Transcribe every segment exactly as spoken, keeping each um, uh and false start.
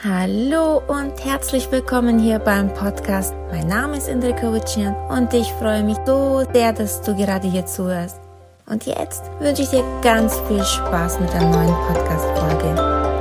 Hallo und herzlich willkommen hier beim Podcast. Mein Name ist Indrika Witschian und ich freue mich so sehr, dass du gerade hier zuhörst. Und jetzt wünsche ich dir ganz viel Spaß mit der neuen Podcast-Folge.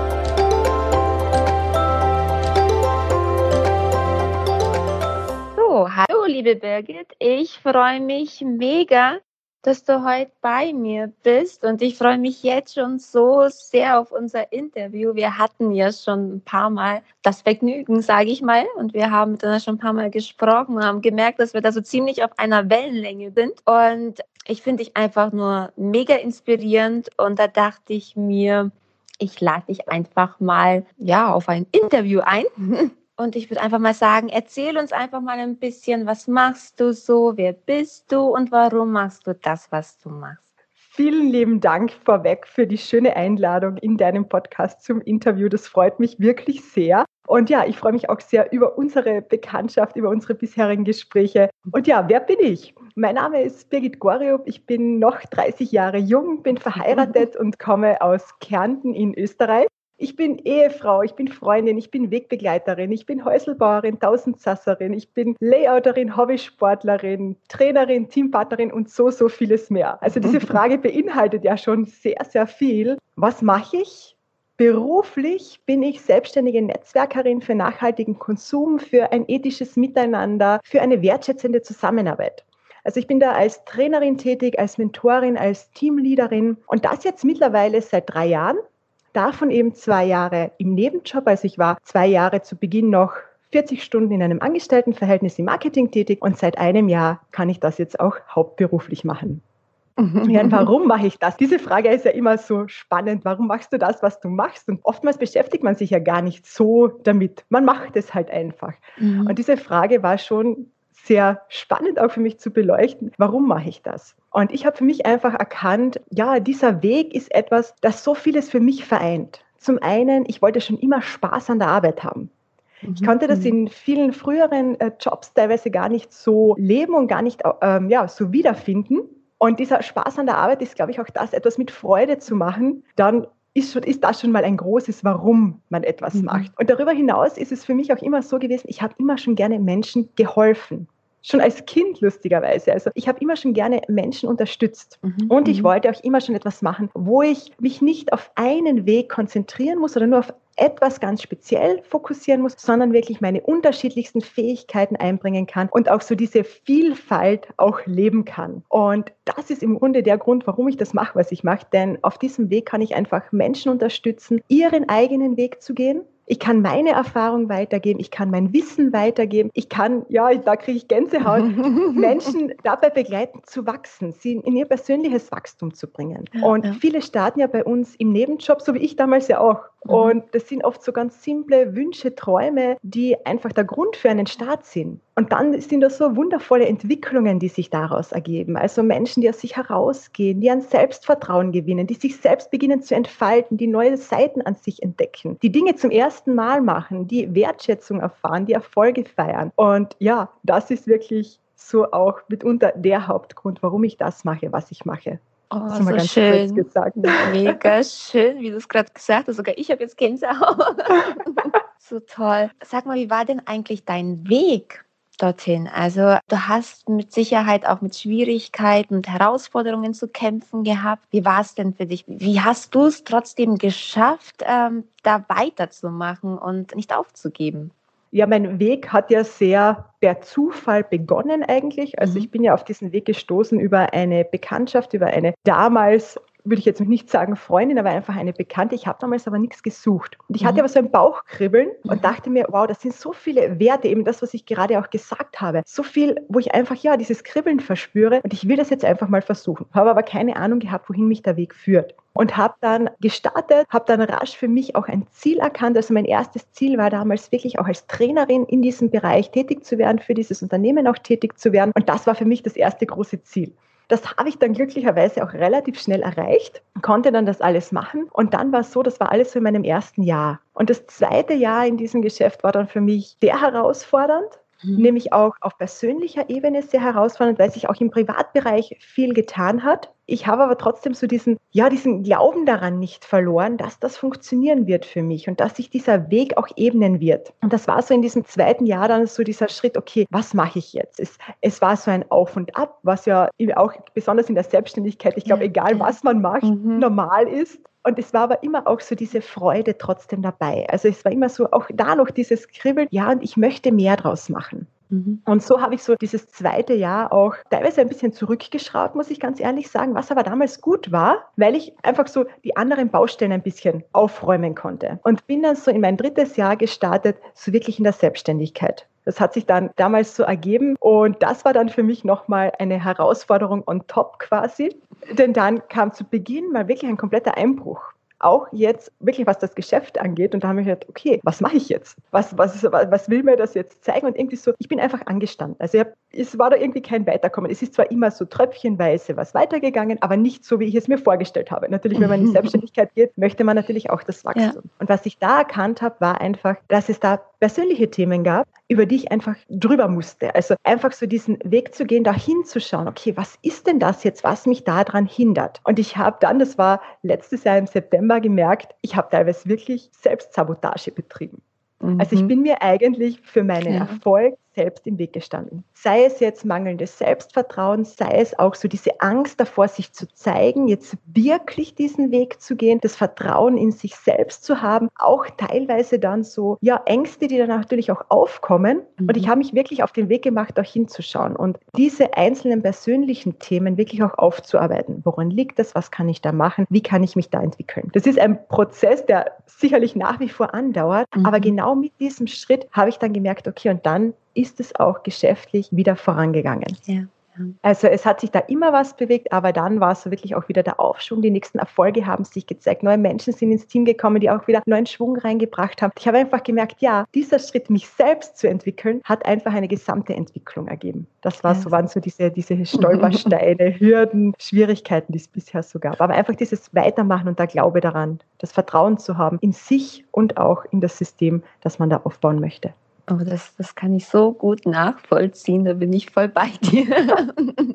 So, hallo liebe Birgit, ich freue mich mega, dass du heute bei mir bist und ich freue mich jetzt schon so sehr auf unser Interview. Wir hatten ja schon ein paar Mal das Vergnügen, sage ich mal, und wir haben miteinander schon ein paar Mal gesprochen und haben gemerkt, dass wir da so ziemlich auf einer Wellenlänge sind und ich finde dich einfach nur mega inspirierend und da dachte ich mir, ich lade dich einfach mal ja, auf ein Interview ein. Und ich würde einfach mal sagen, erzähl uns einfach mal ein bisschen, was machst du so, wer bist du und warum machst du das, was du machst? Vielen lieben Dank vorweg für die schöne Einladung in deinem Podcast zum Interview. Das freut mich wirklich sehr. Und ja, ich freue mich auch sehr über unsere Bekanntschaft, über unsere bisherigen Gespräche. Und ja, wer bin ich? Mein Name ist Birgit Goriup. Ich bin noch dreißig Jahre jung, bin verheiratet und komme aus Kärnten in Österreich. Ich bin Ehefrau, ich bin Freundin, ich bin Wegbegleiterin, ich bin Häuselbauerin, Tausendsasserin, ich bin Layouterin, Hobbysportlerin, Trainerin, Teampartnerin und so, so vieles mehr. Also diese Frage beinhaltet ja schon sehr, sehr viel. Was mache ich? Beruflich bin ich selbstständige Netzwerkerin für nachhaltigen Konsum, für ein ethisches Miteinander, für eine wertschätzende Zusammenarbeit. Also ich bin da als Trainerin tätig, als Mentorin, als Teamleaderin und das jetzt mittlerweile seit drei Jahren. Davon eben zwei Jahre im Nebenjob, also ich war zwei Jahre zu Beginn noch vierzig Stunden in einem Angestelltenverhältnis im Marketing tätig und seit einem Jahr kann ich das jetzt auch hauptberuflich machen. Ja, und warum mache ich das? Diese Frage ist ja immer so spannend. Warum machst du das, was du machst? Und oftmals beschäftigt man sich ja gar nicht so damit. Man macht es halt einfach. Mhm. Und diese Frage war schon sehr spannend auch für mich zu beleuchten. Warum mache ich das? Und ich habe für mich einfach erkannt, ja, dieser Weg ist etwas, das so vieles für mich vereint. Zum einen, ich wollte schon immer Spaß an der Arbeit haben. Mhm. Ich konnte das in vielen früheren äh, Jobs teilweise gar nicht so leben und gar nicht ähm, ja, so wiederfinden. Und dieser Spaß an der Arbeit ist, glaube ich, auch das, etwas mit Freude zu machen, dann ist, schon, ist das schon mal ein großes Warum man etwas mhm. macht. Und darüber hinaus ist es für mich auch immer so gewesen, ich habe immer schon gerne Menschen geholfen. Schon als Kind lustigerweise. Also ich habe immer schon gerne Menschen unterstützt. Mhm. Und ich wollte auch immer schon etwas machen, wo ich mich nicht auf einen Weg konzentrieren muss oder nur auf etwas ganz speziell fokussieren muss, sondern wirklich meine unterschiedlichsten Fähigkeiten einbringen kann und auch so diese Vielfalt auch leben kann. Und das ist im Grunde der Grund, warum ich das mache, was ich mache. Denn auf diesem Weg kann ich einfach Menschen unterstützen, ihren eigenen Weg zu gehen. Ich kann meine Erfahrung weitergeben, ich kann mein Wissen weitergeben, ich kann, ja, da kriege ich Gänsehaut, Menschen dabei begleiten zu wachsen, sie in ihr persönliches Wachstum zu bringen. Ja, und ja. Viele starten ja bei uns im Nebenjob, so wie ich damals ja auch. Mhm. Und das sind oft so ganz simple Wünsche, Träume, die einfach der Grund für einen Start sind. Und dann sind das so wundervolle Entwicklungen, die sich daraus ergeben. Also Menschen, die aus sich herausgehen, die an Selbstvertrauen gewinnen, die sich selbst beginnen zu entfalten, die neue Seiten an sich entdecken, die Dinge zum ersten Mal machen, die Wertschätzung erfahren, die Erfolge feiern. Und ja, das ist wirklich so auch mitunter der Hauptgrund, warum ich das mache, was ich mache. Oh, das so ganz schön. Gesagt. Mega schön, wie du es gerade gesagt hast. Sogar ich habe jetzt Gänsehaut. So toll. Sag mal, wie war denn eigentlich dein Weg dorthin? Also du hast mit Sicherheit auch mit Schwierigkeiten und Herausforderungen zu kämpfen gehabt. Wie war es denn für dich? Wie hast du es trotzdem geschafft, ähm, da weiterzumachen und nicht aufzugeben? Ja, mein Weg hat ja sehr per Zufall begonnen eigentlich. Also mhm. ich bin ja auf diesen Weg gestoßen über eine Bekanntschaft, über eine damals, würde ich jetzt noch nicht sagen Freundin, aber einfach eine Bekannte. Ich habe damals aber nichts gesucht. Und ich mhm. hatte aber so ein Bauchkribbeln mhm. und dachte mir, wow, das sind so viele Werte, eben das, was ich gerade auch gesagt habe. So viel, wo ich einfach, ja, dieses Kribbeln verspüre und ich will das jetzt einfach mal versuchen. Habe aber keine Ahnung gehabt, wohin mich der Weg führt. Und habe dann gestartet, habe dann rasch für mich auch ein Ziel erkannt. Also mein erstes Ziel war damals wirklich auch als Trainerin in diesem Bereich tätig zu werden, für dieses Unternehmen auch tätig zu werden. Und das war für mich das erste große Ziel. Das habe ich dann glücklicherweise auch relativ schnell erreicht, konnte dann das alles machen. Und dann war es so, das war alles so in meinem ersten Jahr. Und das zweite Jahr in diesem Geschäft war dann für mich sehr herausfordernd. Mhm. Nämlich auch auf persönlicher Ebene sehr herausfordernd, weil sich auch im Privatbereich viel getan hat. Ich habe aber trotzdem so diesen, ja, diesen Glauben daran nicht verloren, dass das funktionieren wird für mich und dass sich dieser Weg auch ebnen wird. Und das war so in diesem zweiten Jahr dann so dieser Schritt, okay, was mache ich jetzt? Es, es war so ein Auf und Ab, was ja auch besonders in der Selbstständigkeit, ich glaube, ja, egal ja. was man macht, mhm. normal ist. Und es war aber immer auch so diese Freude trotzdem dabei. Also es war immer so, auch da noch dieses Kribbeln, ja, und ich möchte mehr draus machen. Mhm. Und so habe ich so dieses zweite Jahr auch teilweise ein bisschen zurückgeschraubt, muss ich ganz ehrlich sagen, was aber damals gut war, weil ich einfach so die anderen Baustellen ein bisschen aufräumen konnte. Und bin dann so in mein drittes Jahr gestartet, so wirklich in der Selbstständigkeit. Das hat sich dann damals so ergeben und das war dann für mich nochmal eine Herausforderung on top quasi, denn dann kam zu Beginn mal wirklich ein kompletter Einbruch. Auch jetzt wirklich, was das Geschäft angeht. Und da haben wir gedacht, okay, was mache ich jetzt? Was, was, was will mir das jetzt zeigen? Und irgendwie so, ich bin einfach angestanden. Also ich hab, es war da irgendwie kein Weiterkommen. Es ist zwar immer so tröpfchenweise was weitergegangen, aber nicht so, wie ich es mir vorgestellt habe. Natürlich, wenn man in die Selbstständigkeit geht, möchte man natürlich auch das Wachstum. Ja. Und was ich da erkannt habe, war einfach, dass es da persönliche Themen gab, über die ich einfach drüber musste. Also einfach so diesen Weg zu gehen, da hinzuschauen, okay, was ist denn das jetzt, was mich daran hindert? Und ich habe dann, das war letztes Jahr im September, gemerkt, ich habe teilweise wirklich Selbstsabotage betrieben. Mhm. Also ich bin mir eigentlich für meinen ja. Erfolg selbst im Weg gestanden. Sei es jetzt mangelndes Selbstvertrauen, sei es auch so diese Angst davor, sich zu zeigen, jetzt wirklich diesen Weg zu gehen, das Vertrauen in sich selbst zu haben, auch teilweise dann so, ja, Ängste, die dann natürlich auch aufkommen. Mhm. Und ich habe mich wirklich auf den Weg gemacht, auch hinzuschauen und diese einzelnen persönlichen Themen wirklich auch aufzuarbeiten. Woran liegt das? Was kann ich da machen? Wie kann ich mich da entwickeln? Das ist ein Prozess, der sicherlich nach wie vor andauert, mhm. aber genau mit diesem Schritt habe ich dann gemerkt, okay, und dann ist es auch geschäftlich wieder vorangegangen. Ja, ja. Also es hat sich da immer was bewegt, aber dann war es so wirklich auch wieder der Aufschwung. Die nächsten Erfolge haben sich gezeigt. Neue Menschen sind ins Team gekommen, die auch wieder neuen Schwung reingebracht haben. Ich habe einfach gemerkt, ja, dieser Schritt, mich selbst zu entwickeln, hat einfach eine gesamte Entwicklung ergeben. Das war ja. so, waren so diese, diese Stolpersteine, Hürden, Schwierigkeiten, die es bisher so gab. Aber einfach dieses Weitermachen und der Glaube daran, das Vertrauen zu haben in sich und auch in das System, das man da aufbauen möchte. Oh, das, das kann ich so gut nachvollziehen, da bin ich voll bei dir.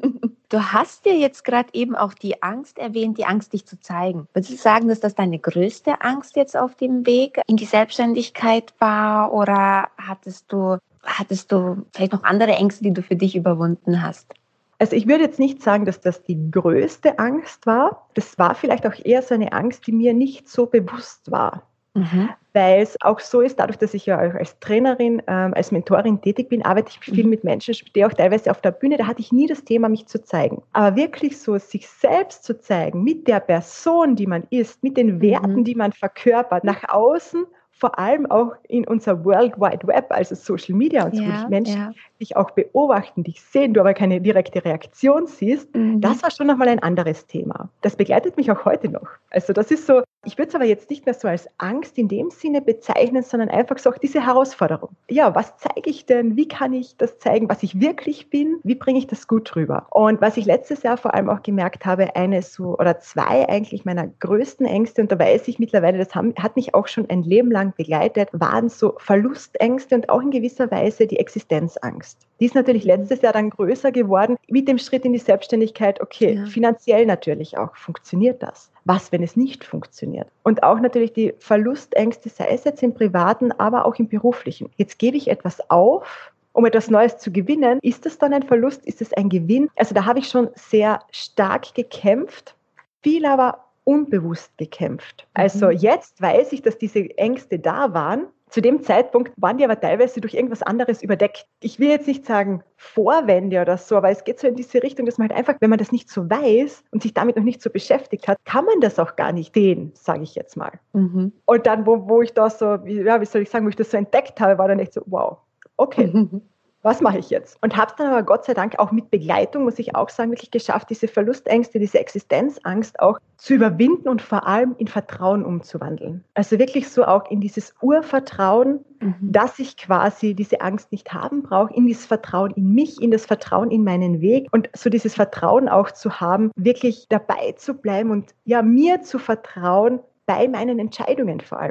Du hast ja jetzt gerade eben auch die Angst erwähnt, die Angst, dich zu zeigen. Würdest du sagen, dass das deine größte Angst jetzt auf dem Weg in die Selbstständigkeit war oder hattest du, hattest du vielleicht noch andere Ängste, die du für dich überwunden hast? Also ich würde jetzt nicht sagen, dass das die größte Angst war. Das war vielleicht auch eher so eine Angst, die mir nicht so bewusst war. Mhm. Weil es auch so ist, dadurch, dass ich ja auch als Trainerin, ähm, als Mentorin tätig bin, arbeite ich viel mhm. mit Menschen, stehe auch teilweise auf der Bühne, da hatte ich nie das Thema, mich zu zeigen. Aber wirklich so, sich selbst zu zeigen, mit der Person, die man ist, mit den Werten, mhm. die man verkörpert, nach außen, vor allem auch in unser World Wide Web, also Social Media und so, ja, Menschen ja. dich auch beobachten, dich sehen, du aber keine direkte Reaktion siehst, mhm. das war schon nochmal ein anderes Thema. Das begleitet mich auch heute noch. Also das ist so, ich würde es aber jetzt nicht mehr so als Angst in dem Sinne bezeichnen, sondern einfach so auch diese Herausforderung. Ja, was zeige ich denn? Wie kann ich das zeigen, was ich wirklich bin? Wie bringe ich das gut rüber? Und was ich letztes Jahr vor allem auch gemerkt habe, eine so oder zwei eigentlich meiner größten Ängste, und da weiß ich mittlerweile, das haben, hat mich auch schon ein Leben lang begleitet, waren so Verlustängste und auch in gewisser Weise die Existenzangst. Die ist natürlich letztes Jahr dann größer geworden mit dem Schritt in die Selbstständigkeit. Okay, ja. finanziell natürlich auch. Funktioniert das? Was, wenn es nicht funktioniert? Und auch natürlich die Verlustängste, sei es jetzt im Privaten, aber auch im Beruflichen. Jetzt gebe ich etwas auf, um etwas Neues zu gewinnen. Ist das dann ein Verlust? Ist es ein Gewinn? Also da habe ich schon sehr stark gekämpft, viel aber unbewusst gekämpft. Also jetzt weiß ich, dass diese Ängste da waren. Zu dem Zeitpunkt waren die aber teilweise durch irgendwas anderes überdeckt. Ich will jetzt nicht sagen Vorwände oder so, aber es geht so in diese Richtung, dass man halt einfach, wenn man das nicht so weiß und sich damit noch nicht so beschäftigt hat, kann man das auch gar nicht sehen, sage ich jetzt mal. Mhm. Und dann, wo, wo ich da so, wie, ja, wie soll ich sagen, wo ich das so entdeckt habe, war dann echt so, wow, okay. Mhm. Was mache ich jetzt? Und habe es dann aber Gott sei Dank auch mit Begleitung, muss ich auch sagen, wirklich geschafft, diese Verlustängste, diese Existenzangst auch zu überwinden und vor allem in Vertrauen umzuwandeln. Also wirklich so auch in dieses Urvertrauen, mhm. dass ich quasi diese Angst nicht haben brauche, in dieses Vertrauen in mich, in das Vertrauen in meinen Weg und so dieses Vertrauen auch zu haben, wirklich dabei zu bleiben und ja, mir zu vertrauen, bei meinen Entscheidungen vor allem auch.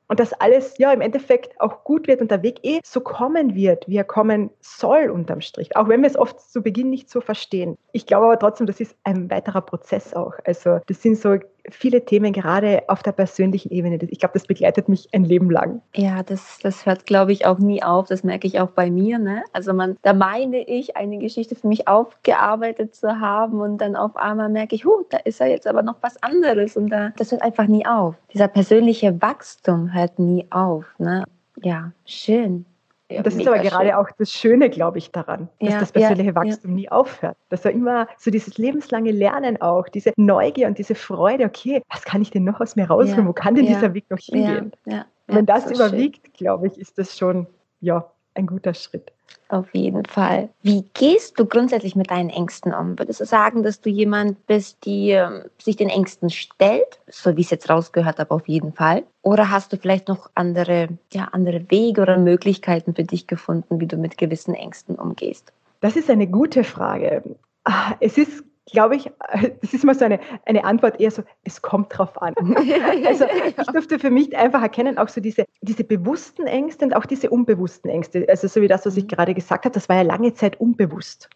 Und dass alles ja im Endeffekt auch gut wird und der Weg eh so kommen wird, wie er kommen soll unterm Strich. Auch wenn wir es oft zu Beginn nicht so verstehen. Ich glaube aber trotzdem, das ist ein weiterer Prozess auch. Also das sind so viele Themen, gerade auf der persönlichen Ebene. Ich glaube, das begleitet mich ein Leben lang. Ja, das, das hört, glaube ich, auch nie auf. Das merke ich auch bei mir. Ne? Also man, da meine ich, eine Geschichte für mich aufgearbeitet zu haben und dann auf einmal merke ich, huh, da ist ja jetzt aber noch was anderes und da, das hört einfach nie auf. Dieser persönliche Wachstum hört nie auf. Ne? Ja, schön. Ja, das ist aber gerade schön. Auch das Schöne, glaube ich, daran, dass ja, das persönliche ja, Wachstum ja. nie aufhört. Dass er immer so dieses lebenslange Lernen auch, diese Neugier und diese Freude, okay, was kann ich denn noch aus mir rausholen? Wo kann denn dieser Weg noch hingehen? Wenn das so überwiegt, schön. Glaube ich, ist das schon ja, ein guter Schritt. Auf jeden Fall. Wie gehst du grundsätzlich mit deinen Ängsten um? Würdest du sagen, dass du jemand bist, die ähm, sich den Ängsten stellt, so wie ich es jetzt rausgehört habe, auf jeden Fall? Oder hast du vielleicht noch andere, ja, andere Wege oder Möglichkeiten für dich gefunden, wie du mit gewissen Ängsten umgehst? Das ist eine gute Frage. Es ist, glaube ich, das ist mal so eine, eine Antwort eher so, es kommt drauf an. Also ich durfte für mich einfach erkennen, auch so diese, diese bewussten Ängste und auch diese unbewussten Ängste. Also so wie das, was ich gerade gesagt habe, das war ja lange Zeit unbewusst.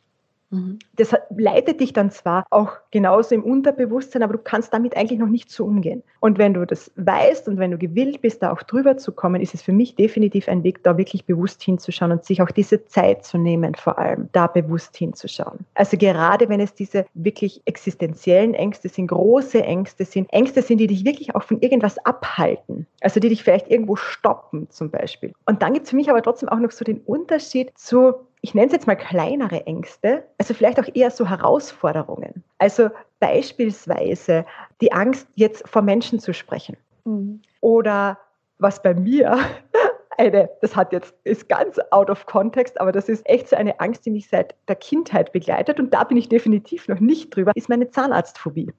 Das leitet dich dann zwar auch genauso im Unterbewusstsein, aber du kannst damit eigentlich noch nicht so umgehen. Und wenn du das weißt und wenn du gewillt bist, da auch drüber zu kommen, ist es für mich definitiv ein Weg, da wirklich bewusst hinzuschauen und sich auch diese Zeit zu nehmen, vor allem da bewusst hinzuschauen. Also gerade wenn es diese wirklich existenziellen Ängste sind, große Ängste sind, Ängste sind, die dich wirklich auch von irgendwas abhalten, also die dich vielleicht irgendwo stoppen zum Beispiel. Und dann gibt es für mich aber trotzdem auch noch so den Unterschied zu, ich nenne es jetzt mal kleinere Ängste, also vielleicht auch eher so Herausforderungen. Also beispielsweise die Angst, jetzt vor Menschen zu sprechen. Mhm. Oder was bei mir eine, das hat jetzt, ist ganz out of context, aber das ist echt so eine Angst, die mich seit der Kindheit begleitet und da bin ich definitiv noch nicht drüber, ist meine Zahnarztphobie.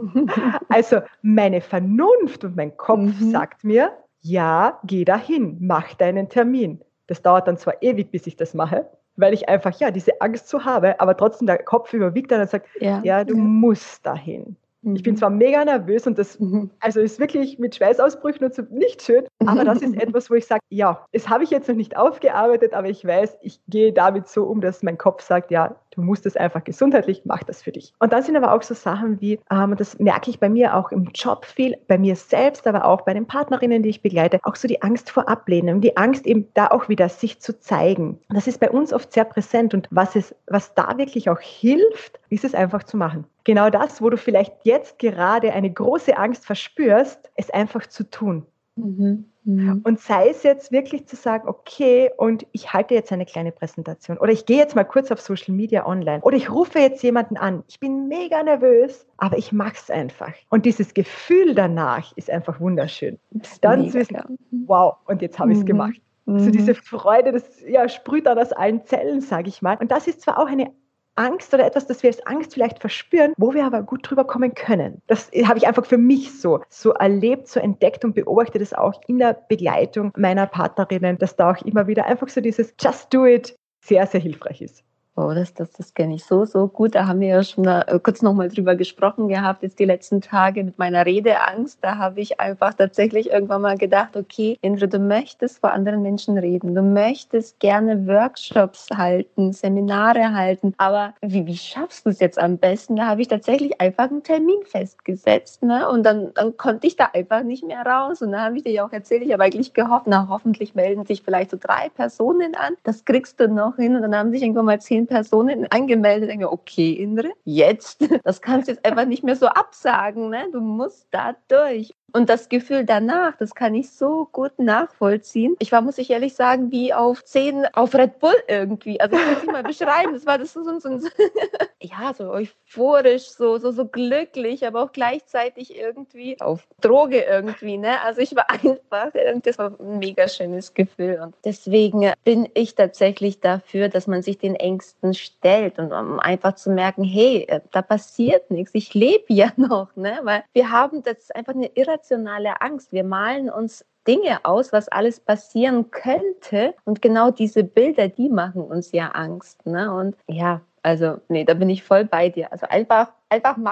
Also meine Vernunft und mein Kopf mhm. sagt mir, ja, geh dahin, mach deinen Termin. Das dauert dann zwar ewig, bis ich das mache, weil ich einfach, ja, diese Angst so habe, aber trotzdem der Kopf überwiegt dann und sagt, ja, ja du ja. musst dahin. Mhm. Ich bin zwar mega nervös und das mhm. also ist wirklich mit Schweißausbrüchen und so nicht schön, aber das ist etwas, wo ich sage, ja, das habe ich jetzt noch nicht aufgearbeitet, aber ich weiß, ich gehe damit so um, dass mein Kopf sagt, ja, du musst es einfach gesundheitlich, mach das für dich. Und dann sind aber auch so Sachen wie, ähm, das merke ich bei mir auch im Job viel, bei mir selbst, aber auch bei den Partnerinnen, die ich begleite, auch so die Angst vor Ablehnung, die Angst eben da auch wieder sich zu zeigen. Das ist bei uns oft sehr präsent und was, es, was da wirklich auch hilft, ist es einfach zu machen. Genau das, wo du vielleicht jetzt gerade eine große Angst verspürst, es einfach zu tun. Mhm. Mhm. Und sei es jetzt wirklich zu sagen, okay, und ich halte jetzt eine kleine Präsentation oder ich gehe jetzt mal kurz auf Social Media online oder ich rufe jetzt jemanden an. Ich bin mega nervös, aber ich mache es einfach. Und dieses Gefühl danach ist einfach wunderschön. Dann zu wissen, wow, und jetzt habe ich es mhm. gemacht. Mhm. So diese Freude, das ja, sprüht dann aus allen Zellen, sage ich mal. Und das ist zwar auch eine Angst oder etwas, das wir als Angst vielleicht verspüren, wo wir aber gut drüber kommen können. Das habe ich einfach für mich so, so erlebt, so entdeckt und beobachte das auch in der Begleitung meiner Partnerinnen, dass da auch immer wieder einfach so dieses Just do it sehr, sehr hilfreich ist. Oh, das, das, das kenne ich so, so gut. Da haben wir ja schon äh, kurz nochmal drüber gesprochen gehabt, jetzt die letzten Tage mit meiner Redeangst. Da habe ich einfach tatsächlich irgendwann mal gedacht, okay, Indre, du möchtest vor anderen Menschen reden. Du möchtest gerne Workshops halten, Seminare halten. Aber wie, wie schaffst du es jetzt am besten? Da habe ich tatsächlich einfach einen Termin festgesetzt. Ne? Und dann, dann konnte ich da einfach nicht mehr raus. Und dann habe ich dir ja auch erzählt, ich habe eigentlich gehofft, na hoffentlich melden sich vielleicht so drei Personen an. Das kriegst du noch hin. Und dann haben sich irgendwann mal zehn Personen angemeldet. Ich denke, okay, Indre, jetzt, das kannst du jetzt einfach nicht mehr so absagen, ne? Du musst da durch. Und das Gefühl danach, das kann ich so gut nachvollziehen. Ich war, muss ich ehrlich sagen, wie auf zehn auf Red Bull irgendwie. Also ich kann es nicht mal beschreiben. Das war das so, so, so, so ja, so euphorisch, so, so, so glücklich, aber auch gleichzeitig irgendwie auf Droge irgendwie, ne? Also ich war einfach, das war ein mega schönes Gefühl. Und deswegen bin ich tatsächlich dafür, dass man sich den Ängsten stellt und um einfach zu merken, hey, da passiert nichts. Ich lebe ja noch, ne? Weil wir haben, das ist einfach eine irrationale Angst. Wir malen uns Dinge aus, was alles passieren könnte. Und genau diese Bilder, die machen uns ja Angst. Ne? Und ja, also, nee, da bin ich voll bei dir. Also einfach, einfach machen.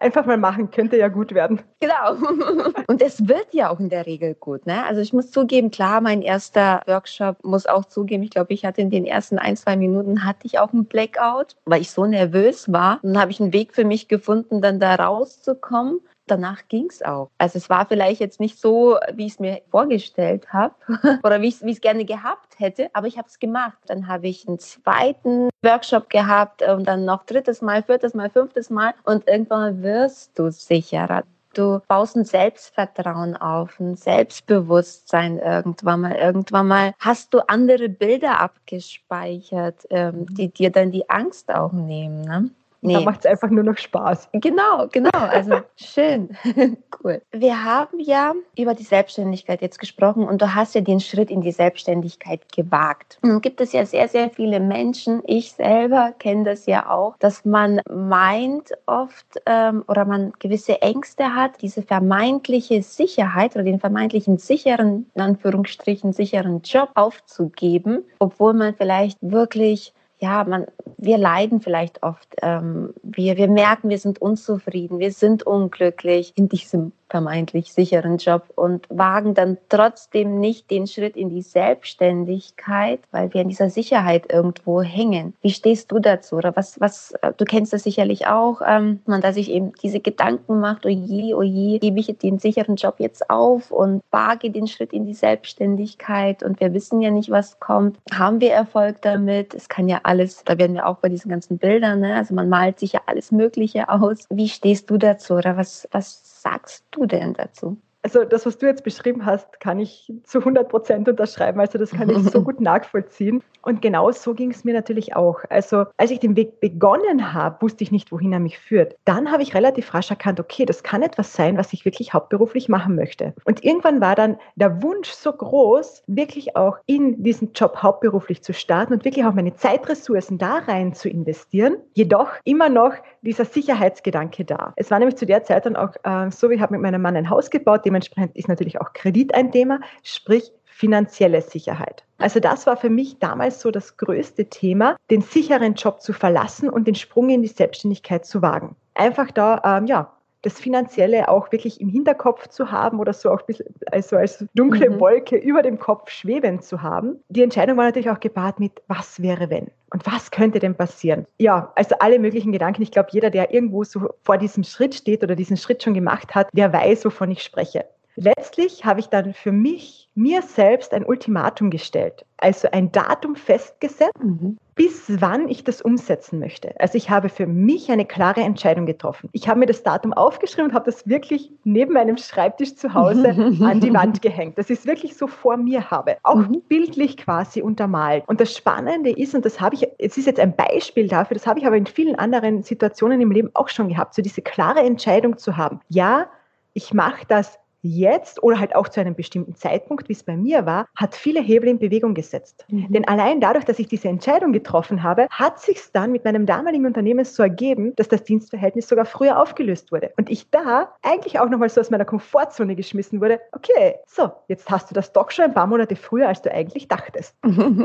Einfach mal machen, könnte ja gut werden. Genau. Und es wird ja auch in der Regel gut. Ne? Also ich muss zugeben, klar, mein erster Workshop, muss auch zugeben, ich glaube, ich hatte in den ersten ein, zwei Minuten hatte ich auch einen Blackout, weil ich so nervös war. Dann habe ich einen Weg für mich gefunden, dann da rauszukommen. Danach ging es auch. Also es war vielleicht jetzt nicht so, wie ich es mir vorgestellt habe oder wie ich es gerne gehabt hätte, aber ich habe es gemacht. Dann habe ich einen zweiten Workshop gehabt und dann noch drittes Mal, viertes Mal, fünftes Mal und irgendwann wirst du sicherer. Du baust ein Selbstvertrauen auf, ein Selbstbewusstsein irgendwann mal. Irgendwann mal hast du andere Bilder abgespeichert, ähm, die dir dann die Angst auch nehmen, ne? Nee. Da macht es einfach nur noch Spaß. Genau, genau. Also schön. Cool. Wir haben ja über die Selbstständigkeit jetzt gesprochen und du hast ja den Schritt in die Selbstständigkeit gewagt. Nun gibt es ja sehr, sehr viele Menschen, ich selber kenne das ja auch, dass man meint oft ähm, oder man gewisse Ängste hat, diese vermeintliche Sicherheit oder den vermeintlichen sicheren, in Anführungsstrichen, sicheren Job aufzugeben, obwohl man vielleicht wirklich Ja, man, wir leiden vielleicht oft. Ähm, wir, wir merken, wir sind unzufrieden, wir sind unglücklich in diesem vermeintlich sicheren Job und wagen dann trotzdem nicht den Schritt in die Selbstständigkeit, weil wir in dieser Sicherheit irgendwo hängen. Wie stehst du dazu? Oder was, was, du kennst das sicherlich auch, ähm, man da sich eben diese Gedanken macht, oh je, oh je, gebe ich den sicheren Job jetzt auf und wage den Schritt in die Selbstständigkeit und wir wissen ja nicht, was kommt. Haben wir Erfolg damit? Es kann ja alles, da werden wir auch bei diesen ganzen Bildern, ne? Also man malt sich ja alles Mögliche aus. Wie stehst du dazu oder was, was sagst du denn dazu? Also das, was du jetzt beschrieben hast, kann ich zu hundert Prozent unterschreiben. Also das kann ich so gut nachvollziehen. Und genau so ging es mir natürlich auch. Also als ich den Weg begonnen habe, wusste ich nicht, wohin er mich führt. Dann habe ich relativ rasch erkannt, okay, das kann etwas sein, was ich wirklich hauptberuflich machen möchte. Und irgendwann war dann der Wunsch so groß, wirklich auch in diesen Job hauptberuflich zu starten und wirklich auch meine Zeitressourcen da rein zu investieren. Jedoch immer noch dieser Sicherheitsgedanke da. Es war nämlich zu der Zeit dann auch äh, so, ich habe mit meinem Mann ein Haus gebaut, dementsprechend ist natürlich auch Kredit ein Thema, sprich finanzielle Sicherheit. Also das war für mich damals so das größte Thema, den sicheren Job zu verlassen und den Sprung in die Selbstständigkeit zu wagen. Einfach da, ähm, ja, das Finanzielle auch wirklich im Hinterkopf zu haben oder so auch ein bisschen, also als dunkle mhm. Wolke über dem Kopf schwebend zu haben. Die Entscheidung war natürlich auch gepaart mit, was wäre wenn? Und was könnte denn passieren? Ja, also alle möglichen Gedanken. Ich glaube, jeder, der irgendwo so vor diesem Schritt steht oder diesen Schritt schon gemacht hat, der weiß, wovon ich spreche. Letztlich habe ich dann für mich, mir selbst ein Ultimatum gestellt, also ein Datum festgesetzt, mhm. bis wann ich das umsetzen möchte. Also ich habe für mich eine klare Entscheidung getroffen. Ich habe mir das Datum aufgeschrieben und habe das wirklich neben meinem Schreibtisch zu Hause an die Wand gehängt, dass ich es wirklich so vor mir habe, auch mhm. bildlich quasi untermalt. Und das Spannende ist, und das habe ich, es ist jetzt ein Beispiel dafür, das habe ich aber in vielen anderen Situationen im Leben auch schon gehabt, so diese klare Entscheidung zu haben. Ja, ich mache das jetzt oder halt auch zu einem bestimmten Zeitpunkt, wie es bei mir war, hat viele Hebel in Bewegung gesetzt. Mhm. Denn allein dadurch, dass ich diese Entscheidung getroffen habe, hat sich es dann mit meinem damaligen Unternehmen so ergeben, dass das Dienstverhältnis sogar früher aufgelöst wurde. Und ich da eigentlich auch nochmal so aus meiner Komfortzone geschmissen wurde, okay, so, jetzt hast du das doch schon ein paar Monate früher, als du eigentlich dachtest.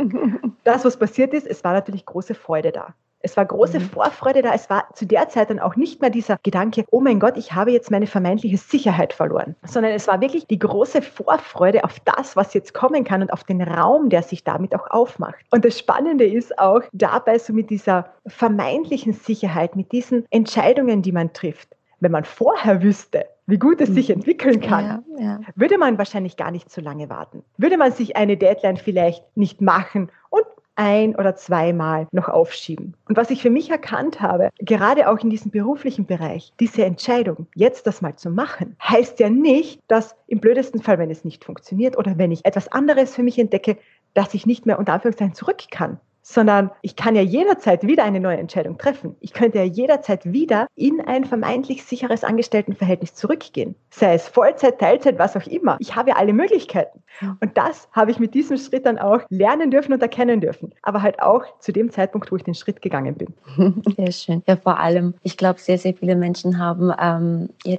Das, was passiert ist, es war natürlich große Freude da. Es war große mhm. Vorfreude da. Es war zu der Zeit dann auch nicht mehr dieser Gedanke, oh mein Gott, ich habe jetzt meine vermeintliche Sicherheit verloren, sondern es war wirklich die große Vorfreude auf das, was jetzt kommen kann und auf den Raum, der sich damit auch aufmacht. Und das Spannende ist auch dabei so mit dieser vermeintlichen Sicherheit, mit diesen Entscheidungen, die man trifft. Wenn man vorher wüsste, wie gut es sich entwickeln kann, ja, ja. würde man wahrscheinlich gar nicht so lange warten. Würde man sich eine Deadline vielleicht nicht machen und ein- oder zweimal noch aufschieben. Und was ich für mich erkannt habe, gerade auch in diesem beruflichen Bereich, diese Entscheidung, jetzt das mal zu machen, heißt ja nicht, dass im blödesten Fall, wenn es nicht funktioniert oder wenn ich etwas anderes für mich entdecke, dass ich nicht mehr unter Anführungszeichen zurück kann. Sondern ich kann ja jederzeit wieder eine neue Entscheidung treffen. Ich könnte ja jederzeit wieder in ein vermeintlich sicheres Angestelltenverhältnis zurückgehen. Sei es Vollzeit, Teilzeit, was auch immer. Ich habe ja alle Möglichkeiten. Und das habe ich mit diesem Schritt dann auch lernen dürfen und erkennen dürfen. Aber halt auch zu dem Zeitpunkt, wo ich den Schritt gegangen bin. Sehr schön. Ja, vor allem, ich glaube, sehr, sehr viele Menschen haben ähm, jetzt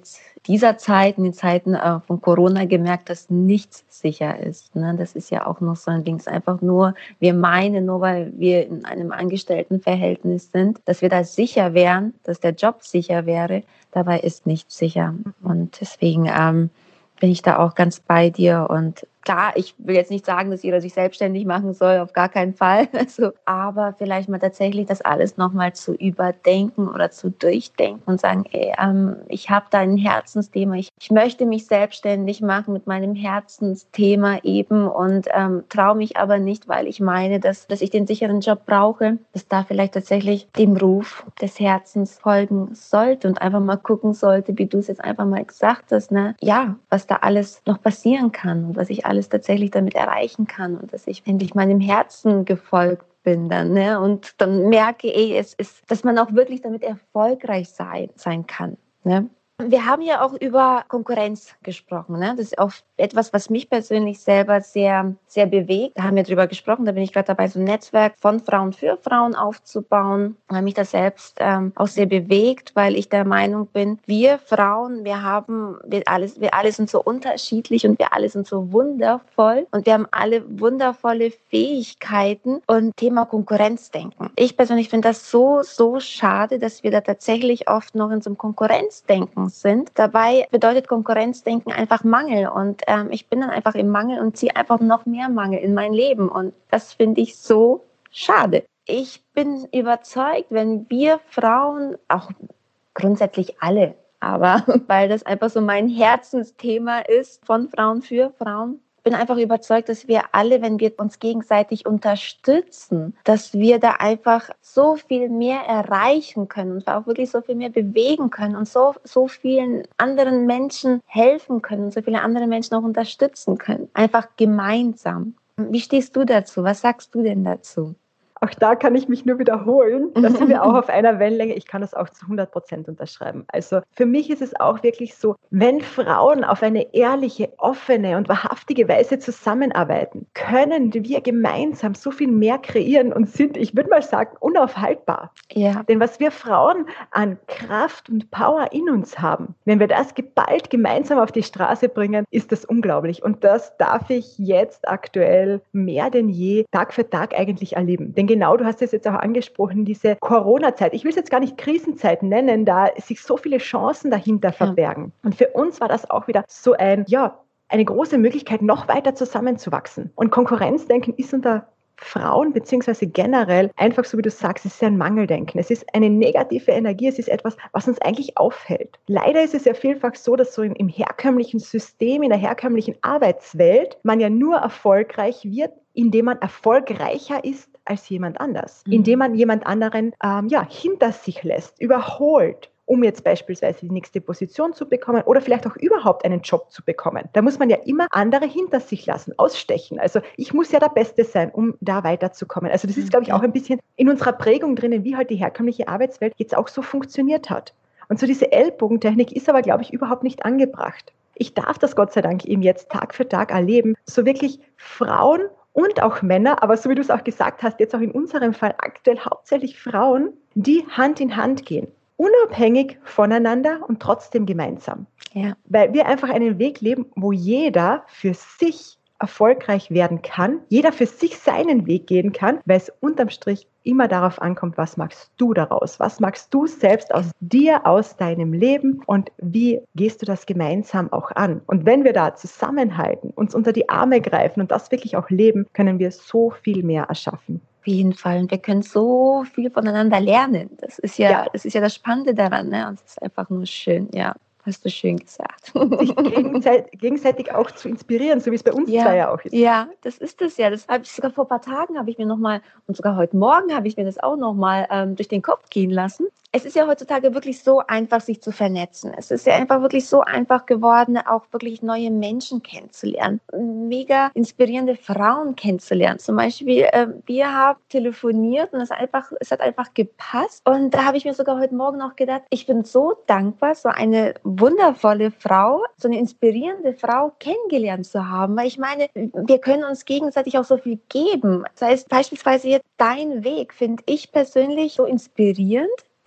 dieser Zeit, in den Zeiten äh, von Corona gemerkt, dass nichts sicher ist. Ne? Das ist ja auch noch so ein Ding. Es ist einfach nur, wir meinen, nur weil wir in einem Angestelltenverhältnis sind, dass wir da sicher wären, dass der Job sicher wäre. Dabei ist nichts sicher. Und deswegen ähm, bin ich da auch ganz bei dir. Und klar, ich will jetzt nicht sagen, dass jeder sich selbstständig machen soll, auf gar keinen Fall. Also, aber vielleicht mal tatsächlich das alles nochmal zu überdenken oder zu durchdenken und sagen, ey, ähm, ich habe da ein Herzensthema. Ich, ich möchte mich selbstständig machen mit meinem Herzensthema eben und ähm, traue mich aber nicht, weil ich meine, dass, dass ich den sicheren Job brauche, dass da vielleicht tatsächlich dem Ruf des Herzens folgen sollte und einfach mal gucken sollte, wie du es jetzt einfach mal gesagt hast, ne? Ja, was da alles noch passieren kann und was ich alles tatsächlich damit erreichen kann und dass ich endlich meinem Herzen gefolgt bin dann, ne? Und dann merke, ey, es ist, dass man auch wirklich damit erfolgreich sein, sein kann, ne? Wir haben ja auch über Konkurrenz gesprochen, ne? Das ist auch etwas, was mich persönlich selber sehr, sehr bewegt. Da haben wir drüber gesprochen, da bin ich gerade dabei, so ein Netzwerk von Frauen für Frauen aufzubauen. Da hat mich das selbst ähm, auch sehr bewegt, weil ich der Meinung bin, wir Frauen, wir haben, wir alles, wir alle sind so unterschiedlich und wir alle sind so wundervoll und wir haben alle wundervolle Fähigkeiten und Thema Konkurrenzdenken. Ich persönlich finde das so, so schade, dass wir da tatsächlich oft noch in so einem Konkurrenzdenken sind. Dabei bedeutet Konkurrenzdenken einfach Mangel und ähm, ich bin dann einfach im Mangel und ziehe einfach noch mehr Mangel in mein Leben und das finde ich so schade. Ich bin überzeugt, wenn wir Frauen, auch grundsätzlich alle, aber weil das einfach so mein Herzensthema ist, von Frauen für Frauen, bin einfach überzeugt, dass wir alle, wenn wir uns gegenseitig unterstützen, dass wir da einfach so viel mehr erreichen können und auch wirklich so viel mehr bewegen können und so, so vielen anderen Menschen helfen können und so viele andere Menschen auch unterstützen können. Einfach gemeinsam. Wie stehst du dazu? Was sagst du denn dazu? Auch da kann ich mich nur wiederholen. Da sind wir auch auf einer Wellenlänge. Ich kann das auch zu hundert Prozent unterschreiben. Also für mich ist es auch wirklich so, wenn Frauen auf eine ehrliche, offene und wahrhaftige Weise zusammenarbeiten, können wir gemeinsam so viel mehr kreieren und sind, ich würde mal sagen, unaufhaltbar. Ja. Denn was wir Frauen an Kraft und Power in uns haben, wenn wir das geballt gemeinsam auf die Straße bringen, ist das unglaublich. Und das darf ich jetzt aktuell mehr denn je Tag für Tag eigentlich erleben. Denn genau, du hast es jetzt auch angesprochen, diese Corona-Zeit. Ich will es jetzt gar nicht Krisenzeit nennen, da sich so viele Chancen dahinter verbergen. Ja. Und für uns war das auch wieder so ein, ja, eine große Möglichkeit, noch weiter zusammenzuwachsen. Und Konkurrenzdenken ist unter Frauen beziehungsweise generell einfach so, wie du sagst, es ist ein Mangeldenken. Es ist eine negative Energie, es ist etwas, was uns eigentlich aufhält. Leider ist es ja vielfach so, dass so im, im herkömmlichen System, in der herkömmlichen Arbeitswelt, man ja nur erfolgreich wird, indem man erfolgreicher ist als jemand anders. Mhm. Indem man jemand anderen ähm, ja, hinter sich lässt, überholt, um jetzt beispielsweise die nächste Position zu bekommen oder vielleicht auch überhaupt einen Job zu bekommen. Da muss man ja immer andere hinter sich lassen, ausstechen. Also ich muss ja der Beste sein, um da weiterzukommen. Also das ist, glaube ich, auch ein bisschen in unserer Prägung drinnen, wie halt die herkömmliche Arbeitswelt jetzt auch so funktioniert hat. Und so diese Ellbogentechnik ist aber, glaube ich, überhaupt nicht angebracht. Ich darf das Gott sei Dank eben jetzt Tag für Tag erleben, so wirklich Frauen und auch Männer, aber so wie du es auch gesagt hast, jetzt auch in unserem Fall aktuell hauptsächlich Frauen, die Hand in Hand gehen. Unabhängig voneinander und trotzdem gemeinsam. Ja. Weil wir einfach einen Weg leben, wo jeder für sich erfolgreich werden kann, jeder für sich seinen Weg gehen kann, weil es unterm Strich immer darauf ankommt, was magst du daraus? Was magst du selbst aus dir, aus deinem Leben und wie gehst du das gemeinsam auch an? Und wenn wir da zusammenhalten, uns unter die Arme greifen und das wirklich auch leben, können wir so viel mehr erschaffen. Auf jeden Fall. Und wir können so viel voneinander lernen. Das ist ja, ja. das ist ja das Spannende daran, ne? Und es ist einfach nur schön, ja. Hast du schön gesagt. Sich gegenseitig, gegenseitig auch zu inspirieren, so wie es bei uns ja, zwei ja auch ist. Ja, das ist es ja. Das habe ich sogar vor ein paar Tagen, habe ich mir nochmal, und sogar heute Morgen habe ich mir das auch nochmal ähm, durch den Kopf gehen lassen. Es ist ja heutzutage wirklich so einfach, sich zu vernetzen. Es ist ja einfach wirklich so einfach geworden, auch wirklich neue Menschen kennenzulernen. Mega inspirierende Frauen kennenzulernen. Zum Beispiel, äh, wir haben telefoniert und es, einfach, es hat einfach gepasst. Und da habe ich mir sogar heute Morgen auch gedacht, ich bin so dankbar, so eine wundervolle Frau, so eine inspirierende Frau kennengelernt zu haben. Weil ich meine, wir können uns gegenseitig auch so viel geben. Das heißt, beispielsweise jetzt dein Weg finde ich persönlich so inspirierend,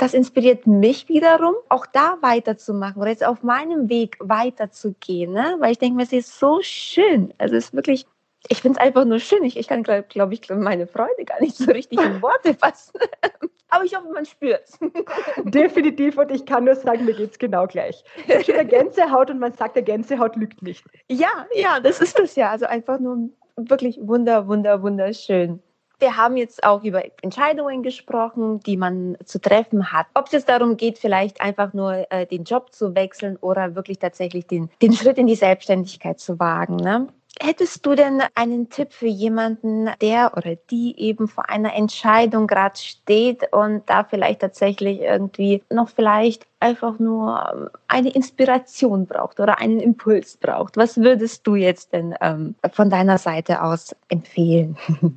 das inspiriert mich wiederum, auch da weiterzumachen oder jetzt auf meinem Weg weiterzugehen, ne? Weil ich denke mir, es ist so schön. Also es ist wirklich, ich finde es einfach nur schön. Ich, ich kann, glaube glaub ich, meine Freude gar nicht so richtig in Worte fassen. Aber ich hoffe, man spürt es. Definitiv, und ich kann nur sagen, mir geht es genau gleich. Ich habe schon eine Gänsehaut und man sagt, der Gänsehaut lügt nicht. Ja, ja, das ist das ja. Also einfach nur wirklich wunder, wunder, wunderschön. Wir haben jetzt auch über Entscheidungen gesprochen, die man zu treffen hat. Ob es jetzt darum geht, vielleicht einfach nur äh, den Job zu wechseln oder wirklich tatsächlich den, den Schritt in die Selbstständigkeit zu wagen, ne? Hättest du denn einen Tipp für jemanden, der oder die eben vor einer Entscheidung gerade steht und da vielleicht tatsächlich irgendwie noch vielleicht einfach nur eine Inspiration braucht oder einen Impuls braucht? Was würdest du jetzt denn ähm, von deiner Seite aus empfehlen?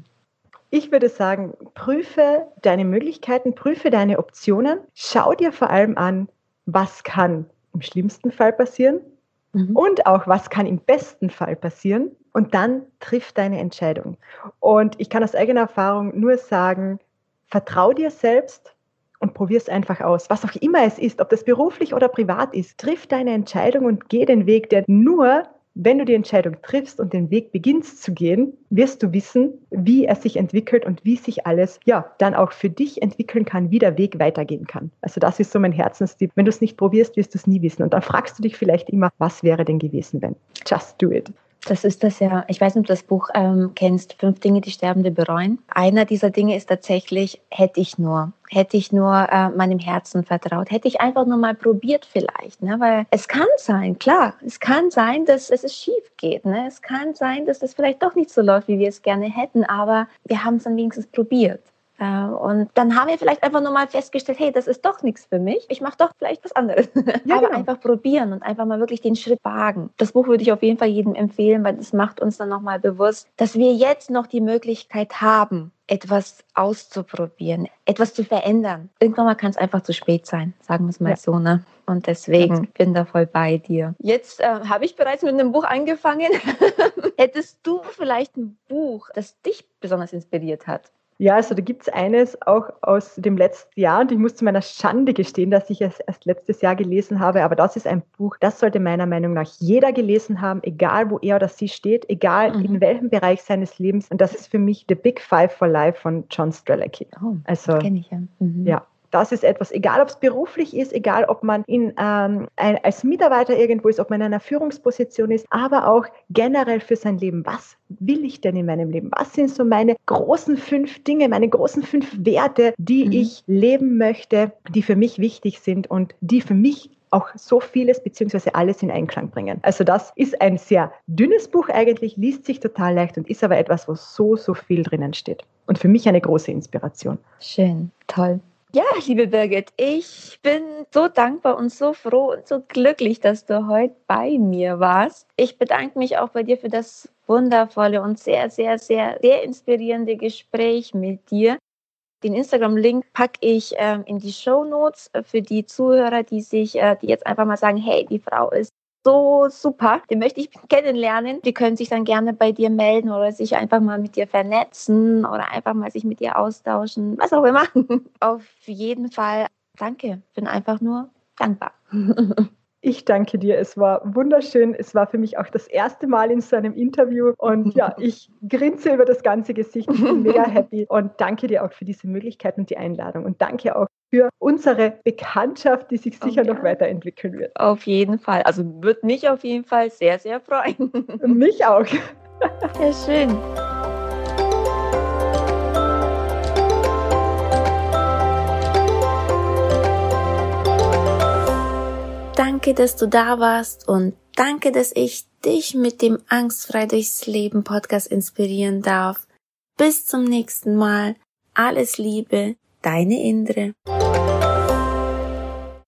Ich würde sagen, prüfe deine Möglichkeiten, prüfe deine Optionen. Schau dir vor allem an, was kann im schlimmsten Fall passieren. Mhm. Und auch, was kann im besten Fall passieren, und dann triff deine Entscheidung. Und ich kann aus eigener Erfahrung nur sagen, vertrau dir selbst und probier es einfach aus. Was auch immer es ist, ob das beruflich oder privat ist, triff deine Entscheidung und geh den Weg, der nur, wenn du die Entscheidung triffst und den Weg beginnst zu gehen, wirst du wissen, wie er sich entwickelt und wie sich alles, ja, dann auch für dich entwickeln kann, wie der Weg weitergehen kann. Also das ist so mein Herzenstipp. Wenn du es nicht probierst, wirst du es nie wissen. Und dann fragst du dich vielleicht immer, was wäre denn gewesen, wenn? Just do it. Das ist das ja, ich weiß nicht, ob du das Buch ähm, kennst, Fünf Dinge, die Sterbende bereuen. Einer dieser Dinge ist tatsächlich, hätte ich nur, hätte ich nur äh, meinem Herzen vertraut, hätte ich einfach nur mal probiert vielleicht, ne? Weil es kann sein, klar, es kann sein, dass, dass es schief geht, ne? Es kann sein, dass das vielleicht doch nicht so läuft, wie wir es gerne hätten, aber wir haben es dann wenigstens probiert. Und dann haben wir vielleicht einfach nur mal festgestellt, hey, das ist doch nichts für mich. Ich mache doch vielleicht was anderes. Ja, aber genau. Einfach probieren und einfach mal wirklich den Schritt wagen. Das Buch würde ich auf jeden Fall jedem empfehlen, weil das macht uns dann nochmal bewusst, dass wir jetzt noch die Möglichkeit haben, etwas auszuprobieren, etwas zu verändern. Irgendwann mal kann es einfach zu spät sein, sagen wir es mal ja. so, ne? Und deswegen ja. bin da voll bei dir. Jetzt äh, habe ich bereits mit einem Buch angefangen. Hättest du vielleicht ein Buch, das dich besonders inspiriert hat? Ja, also da gibt es eines auch aus dem letzten Jahr, und ich muss zu meiner Schande gestehen, dass ich es erst letztes Jahr gelesen habe, aber das ist ein Buch, das sollte meiner Meinung nach jeder gelesen haben, egal wo er oder sie steht, egal mhm. in welchem Bereich seines Lebens, und das ist für mich The Big Five for Life von John Strzelecki. Oh, also, das kenne ich ja. Mhm. Ja. Das ist etwas, egal ob es beruflich ist, egal ob man in, ähm, ein, als Mitarbeiter irgendwo ist, ob man in einer Führungsposition ist, aber auch generell für sein Leben. Was will ich denn in meinem Leben? Was sind so meine großen fünf Dinge, meine großen fünf Werte, die mhm. ich leben möchte, die für mich wichtig sind und die für mich auch so vieles bzw. alles in Einklang bringen. Also das ist ein sehr dünnes Buch eigentlich, liest sich total leicht und ist aber etwas, wo so, so viel drinnen steht. Und für mich eine große Inspiration. Schön, toll. Ja, liebe Birgit, ich bin so dankbar und so froh und so glücklich, dass du heute bei mir warst. Ich bedanke mich auch bei dir für das wundervolle und sehr, sehr, sehr, sehr inspirierende Gespräch mit dir. Den Instagram-Link packe ich ähm, in die Shownotes für die Zuhörer, die sich, äh, die jetzt einfach mal sagen, hey, die Frau ist so super, den möchte ich kennenlernen. Die können sich dann gerne bei dir melden oder sich einfach mal mit dir vernetzen oder einfach mal sich mit dir austauschen, was auch immer. Auf jeden Fall danke, bin einfach nur dankbar. Ich danke dir, es war wunderschön. Es war für mich auch das erste Mal in so einem Interview und ja, ich grinse über das ganze Gesicht. Ich bin mega happy und danke dir auch für diese Möglichkeit und die Einladung und danke auch für unsere Bekanntschaft, die sich sicher oh, ja. noch weiterentwickeln wird. Auf jeden Fall. Also wird mich auf jeden Fall sehr, sehr freuen. Mich auch. Sehr schön. Danke, dass du da warst und danke, dass ich dich mit dem Angstfrei durchs Leben Podcast inspirieren darf. Bis zum nächsten Mal. Alles Liebe, deine Indre.